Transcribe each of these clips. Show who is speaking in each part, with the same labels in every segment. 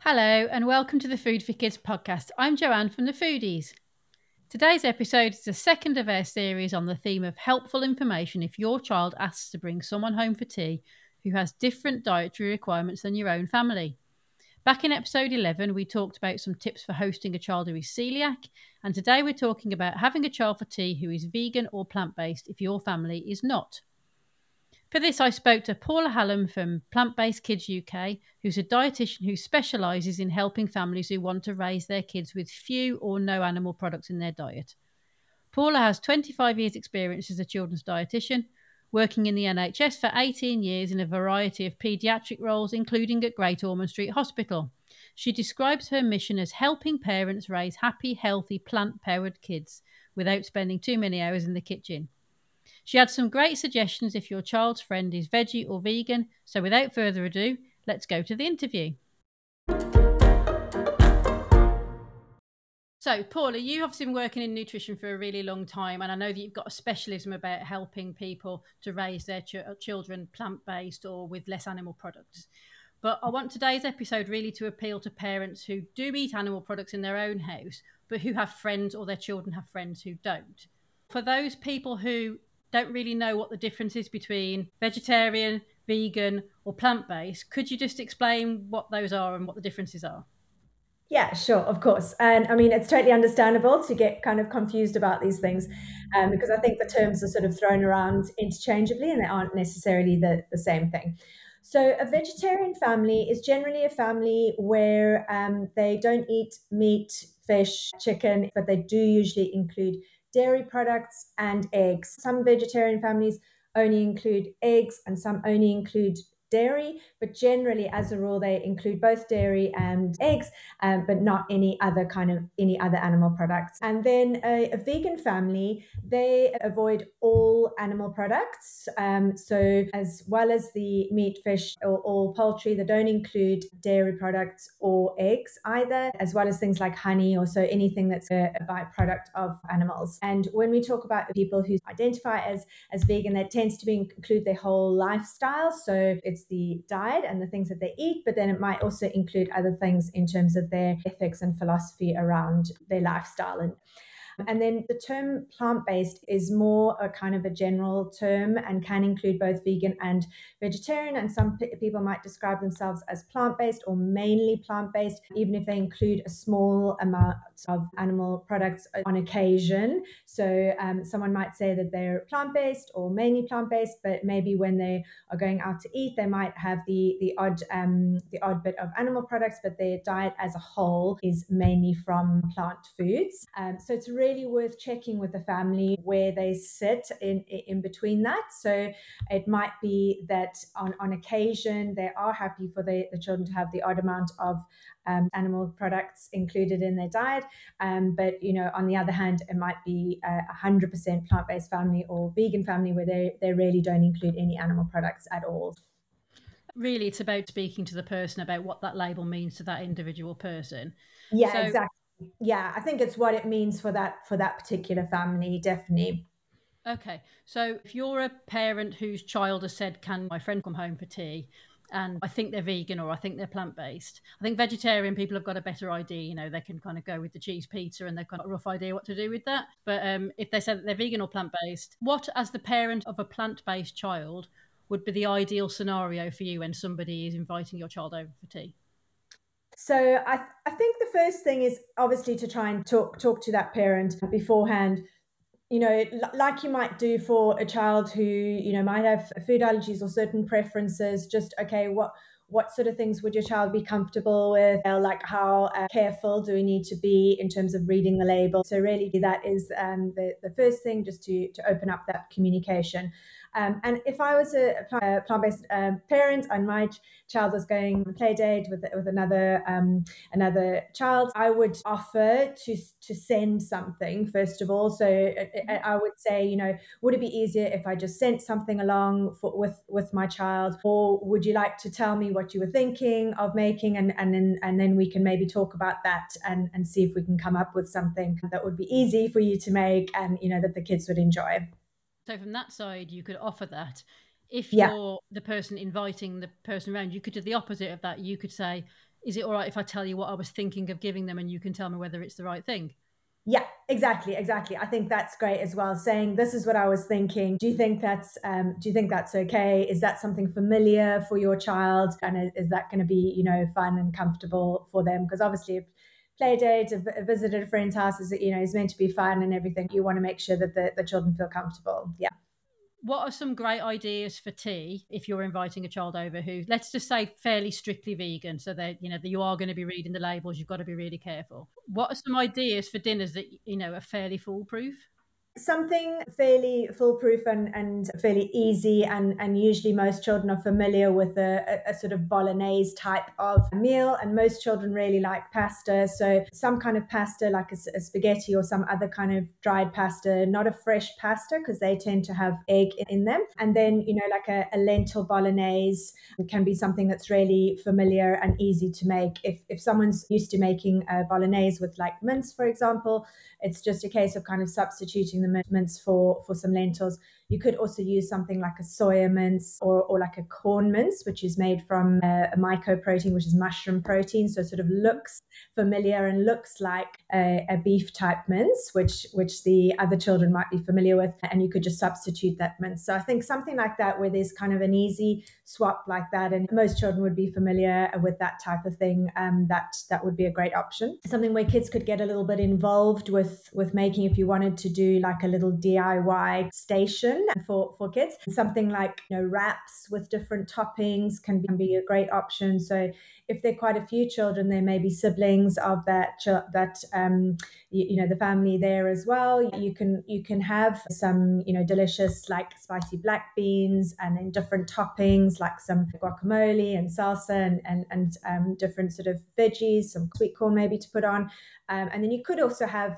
Speaker 1: Hello and welcome to the Food for Kids podcast. I'm Joanne from the Foodies. Today's episode is the second of our series on the theme of helpful information if your child asks to bring someone home for tea who has different dietary requirements than your own family. Back in episode 11, we talked about some tips for hosting a child who is celiac, and today we're talking about having a child for tea who is vegan or plant-based if your family is not. For this, I spoke to Paula Hallam from Plant Based Kids UK, who's a dietitian who specialises in helping families who want to raise their kids with few or no animal products in their diet. Paula has 25 years' experience as a children's dietitian, working in the NHS for 18 years in a variety of paediatric roles, including at Great Ormond Street Hospital. She describes her mission as helping parents raise happy, healthy, plant-powered kids without spending too many hours in the kitchen. She had some great suggestions if your child's friend is veggie or vegan. So without further ado, let's go to the interview. So, Paula, you've obviously been working in nutrition for a really long time, and I know that you've got a specialism about helping people to raise their children plant-based or with less animal products. But I want today's episode really to appeal to parents who do eat animal products in their own house, but who have friends or their children have friends who don't. For those people who don't really know what the difference is between vegetarian, vegan, or plant-based, could you just explain what those are and what the differences are?
Speaker 2: Yeah, sure, of course. And I mean, it's totally understandable to get kind of confused about these things because I think the terms are sort of thrown around interchangeably and they aren't necessarily the same thing. So, a vegetarian family is generally a family where they don't eat meat, fish, chicken, but they do usually include dairy products and eggs. Some vegetarian families only include eggs and some only include dairy, but generally, as a rule, they include both dairy and eggs, but not any other animal products. And then a vegan family, they avoid all animal products. So as well as the meat, fish, or all poultry, they don't include dairy products or eggs either, as well as things like honey, or so anything that's a byproduct of animals. And when we talk about people who identify as vegan, that tends to include their whole lifestyle. So it's the diet and the things that they eat, but then it might also include other things in terms of their ethics and philosophy around their lifestyle. And then the term plant-based is more a kind of a general term and can include both vegan and vegetarian. And some people might describe themselves as plant-based or mainly plant-based, even if they include a small amount of animal products on occasion. So someone might say that they're plant-based or mainly plant-based, but maybe when they are going out to eat, they might have the odd bit of animal products, but their diet as a whole is mainly from plant foods. So it's really worth checking with the family where they sit in between that. So it might be that on occasion they are happy for the children to have the odd amount of animal products included in their diet. But on the other hand, it might be 100% plant-based family or vegan family where they really don't include any animal products at all.
Speaker 1: Really, it's about speaking to the person about what that label means to that individual person.
Speaker 2: Yeah,
Speaker 1: So,
Speaker 2: exactly. Yeah, I think it's what it means for that particular family, definitely.
Speaker 1: okay. So if you're a parent whose child has said, can my friend come home for tea? And I think they're vegan or I think they're plant based. I think vegetarian people have got a better idea. They can kind of go with the cheese pizza and they've got a rough idea what to do with that. But if they said that they're vegan or plant based, what, as the parent of a plant based child, would be the ideal scenario for you when somebody is inviting your child over for tea?
Speaker 2: So I think the first thing is obviously to try and talk to that parent beforehand. Like you might do for a child who might have food allergies or certain preferences. Just okay, what sort of things would your child be comfortable with? Like how careful do we need to be in terms of reading the label? So really, that is the first thing, just to open up that communication. And if I was a plant-based parent and my child was going on a play date with another child, I would offer to send something first of all. So I would say, would it be easier if I just sent something along with my child, or would you like to tell me what you were thinking of making, and then we can maybe talk about that and see if we can come up with something that would be easy for you to make and that the kids would enjoy.
Speaker 1: So from that side, you could offer that. If
Speaker 2: Yeah.
Speaker 1: you're the person inviting the person around, you could do the opposite of that. You could say, is it all right if I tell you what I was thinking of giving them and you can tell me whether it's the right thing?
Speaker 2: Yeah, exactly. I think that's great as well. Saying this is what I was thinking. Do you think that's okay? Is that something familiar for your child? And is that going to be, fun and comfortable for them? Because obviously, a play date, a visit at a friend's house is meant to be fun and everything. You want to make sure that the children feel comfortable. Yeah.
Speaker 1: What are some great ideas for tea if you're inviting a child over who, let's just say, fairly strictly vegan? So that that you are going to be reading the labels. You've got to be really careful. What are some ideas for dinners that are fairly foolproof?
Speaker 2: Something fairly foolproof and fairly easy, and usually most children are familiar with a sort of bolognese type of meal, and most children really like pasta, so some kind of pasta like a spaghetti or some other kind of dried pasta, not a fresh pasta because they tend to have egg in them. And then like a lentil bolognese can be something that's really familiar and easy to make. If someone's used to making a bolognese with like mince, for example, it's just a case of kind of substituting the mince for some lentils. You could also use something like a soya mince or like a corn mince, which is made from a mycoprotein, which is mushroom protein. So it sort of looks familiar and looks like a beef type mince, which the other children might be familiar with. And you could just substitute that mince. So I think something like that, where there's kind of an easy swap like that, and most children would be familiar with that type of thing, that would be a great option. Something where kids could get a little bit involved with making, if you wanted to do like a little DIY station for kids. Something like wraps with different toppings can be a great option. So if there are quite a few children, there may be siblings of the family there as well. You can have some delicious like spicy black beans, and then different toppings like some guacamole and salsa and different sort of veggies, some sweet corn maybe to put on. And then you could also have,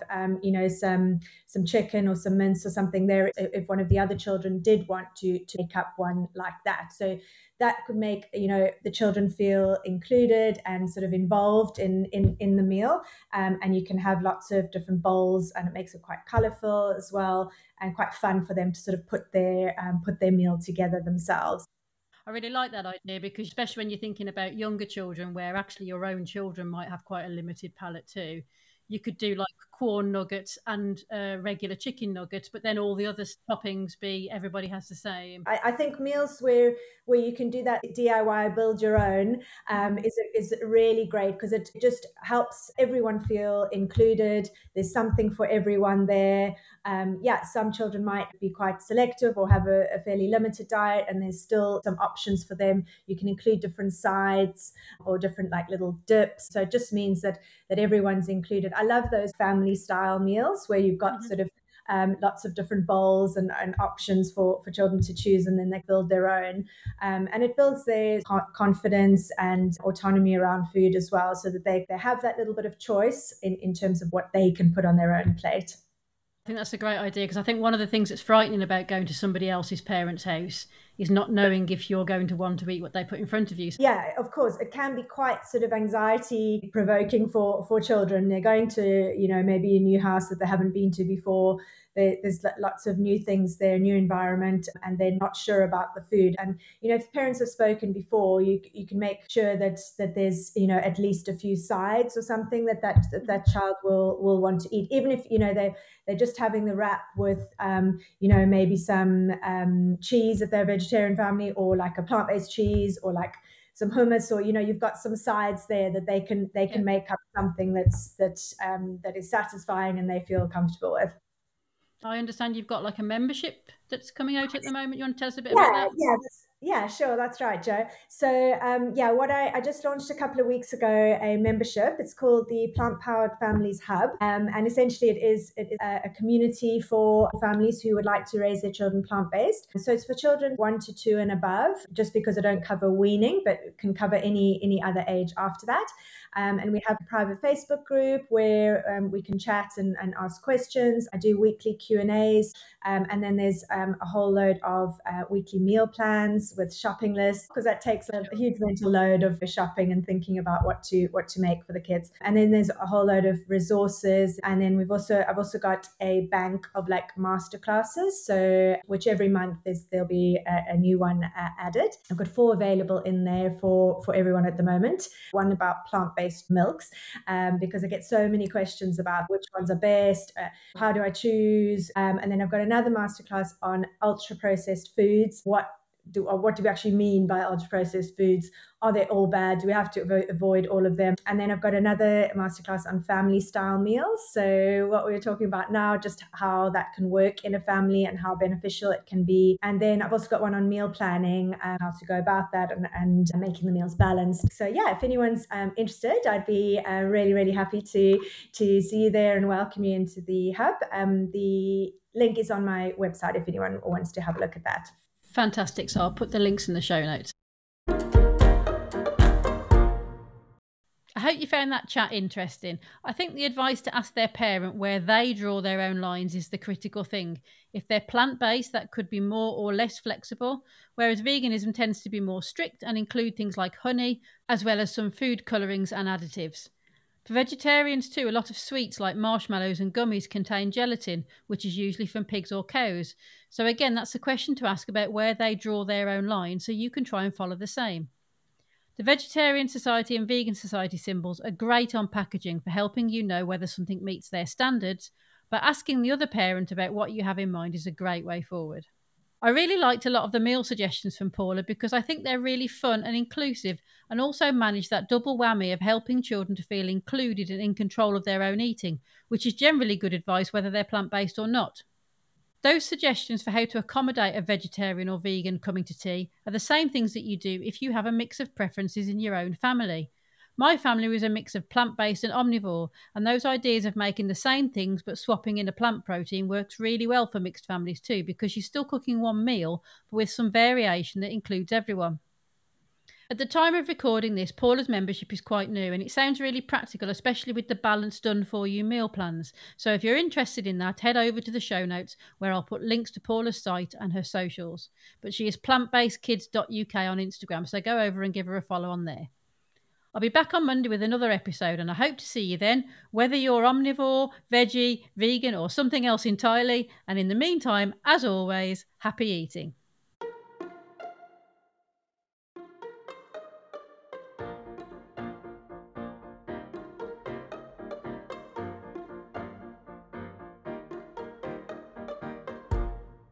Speaker 2: some chicken or some mince or something there if one of the other children did want to make up one like that. So that could make the children feel included and sort of involved in the meal. And you can have lots of different bowls, and it makes it quite colourful as well, and quite fun for them to sort of put their meal together themselves.
Speaker 1: I really like that idea because, especially when you're thinking about younger children, where actually your own children might have quite a limited palate too, you could do like corn nuggets and regular chicken nuggets, but then all the other toppings be everybody has the same.
Speaker 2: I think meals where you can do that DIY, build your own, is really great because it just helps everyone feel included. There's something for everyone there. Some children might be quite selective or have a fairly limited diet, and there's still some options for them. You can include different sides or different like little dips. So it just means that everyone's included. I love those family style meals where you've got sort of lots of different bowls and options for children to choose, and then they build their own. And it builds their confidence and autonomy around food as well, so that they have that little bit of choice in terms of what they can put on their own plate.
Speaker 1: I think that's a great idea because I think one of the things that's frightening about going to somebody else's parents' house is not knowing if you're going to want to eat what they put in front of you.
Speaker 2: Yeah, of course, it can be quite sort of anxiety provoking for children. They're going to, maybe a new house that they haven't been to before. There's lots of new things there, new environment, and they're not sure about the food. And if parents have spoken before, you can make sure that there's at least a few sides or something that child will want to eat, even if they're just having the wrap with maybe some cheese if they're a vegetarian family, or like a plant-based cheese, or like some hummus, or you've got some sides there that they can make up something that is satisfying and they feel comfortable with.
Speaker 1: I understand you've got like a membership that's coming out at the moment. You want to tell us a bit about
Speaker 2: Yeah,
Speaker 1: that?
Speaker 2: yeah, sure, that's right, Joe. So, what I just launched a couple of weeks ago a membership. It's called the Plant Powered Families Hub, and essentially it is a community for families who would like to raise their children plant based. So it's for children 1 to 2 and above, just because I don't cover weaning, but can cover any other age after that. And we have a private Facebook group where we can chat and ask questions. I do weekly Q&As, and then there's a whole load of weekly meal plans plans, with shopping lists, because that takes a huge mental load of shopping and thinking about what to make for the kids. And then there's a whole load of resources. And then I've also got a bank of like masterclasses. So which every month there'll be a new one added. I've got 4 available in there for everyone at the moment. One about plant-based milks, because I get so many questions about which ones are best, how do I choose? And then I've got another masterclass on ultra-processed foods. What do we actually mean by ultra-processed foods? Are they all bad? Do we have to avoid all of them? And then I've got another masterclass on family-style meals. So what we were talking about now, just how that can work in a family and how beneficial it can be. And then I've also got one on meal planning and how to go about that and making the meals balanced. So yeah, if anyone's interested, I'd be really, really happy to see you there and welcome you into the hub. The link is on my website if anyone wants to have a look at that.
Speaker 1: Fantastic. So I'll put the links in the show notes. I hope you found that chat interesting. I think the advice to ask their parent where they draw their own lines is the critical thing. If they're plant-based, that could be more or less flexible, whereas veganism tends to be more strict and include things like honey, as well as some food colourings and additives. For vegetarians too, a lot of sweets like marshmallows and gummies contain gelatin, which is usually from pigs or cows. So again, that's a question to ask about where they draw their own line, so you can try and follow the same. The Vegetarian Society and Vegan Society symbols are great on packaging for helping you know whether something meets their standards, but asking the other parent about what you have in mind is a great way forward. I really liked a lot of the meal suggestions from Paula because I think they're really fun and inclusive and also manage that double whammy of helping children to feel included and in control of their own eating, which is generally good advice whether they're plant-based or not. Those suggestions for how to accommodate a vegetarian or vegan coming to tea are the same things that you do if you have a mix of preferences in your own family. My family was a mix of plant-based and omnivore, and those ideas of making the same things but swapping in a plant protein works really well for mixed families too, because you're still cooking one meal but with some variation that includes everyone. At the time of recording this, Paula's membership is quite new and it sounds really practical, especially with the Balanced Done For You meal plans. So if you're interested in that, head over to the show notes where I'll put links to Paula's site and her socials. But she is plantbasedkids.uk on Instagram, so go over and give her a follow on there. I'll be back on Monday with another episode and I hope to see you then, whether you're omnivore, veggie, vegan or something else entirely. And in the meantime, as always, happy eating.